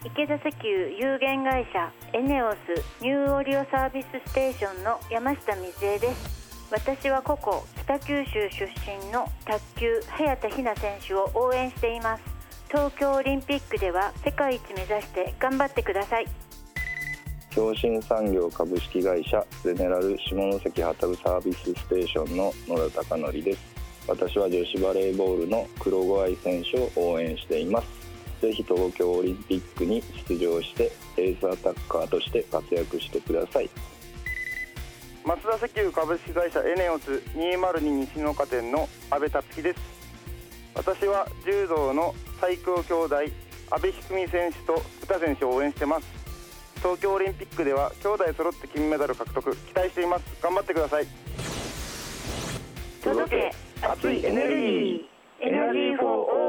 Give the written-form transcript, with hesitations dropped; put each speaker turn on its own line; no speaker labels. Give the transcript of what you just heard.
池田石油有限会社エネオスニューオリオサービスステーションの山下美恵です。私はここ北九州出身の卓球早田ひな選手を応援しています。東京オリンピックでは世界一目指して頑張ってください。
共振産業株式会社ゼネラル下関旗部サービスステーションの野田貴則です。私は女子バレーボールの黒後愛選手を応援しています。ぜひ東京オリンピックに出場してエースアタッカーとして活躍してください。
松田石油株式会社エネオス202西の花店の阿部達樹です。私は柔道の最強兄弟阿部一二三選手と詩選手を応援しています。東京オリンピックでは兄弟揃って金メダル獲得期待しています。頑張ってください。
届け熱いエネルギーエナジーフォー